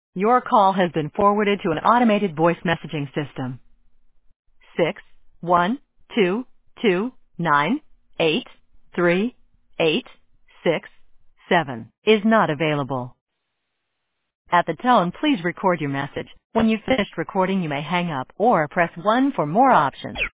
Your call has been forwarded to an automated voice messaging system. 61229838867 is not available. At the tone, please record your message. When you've finished recording, you may hang up or press 1 for more options.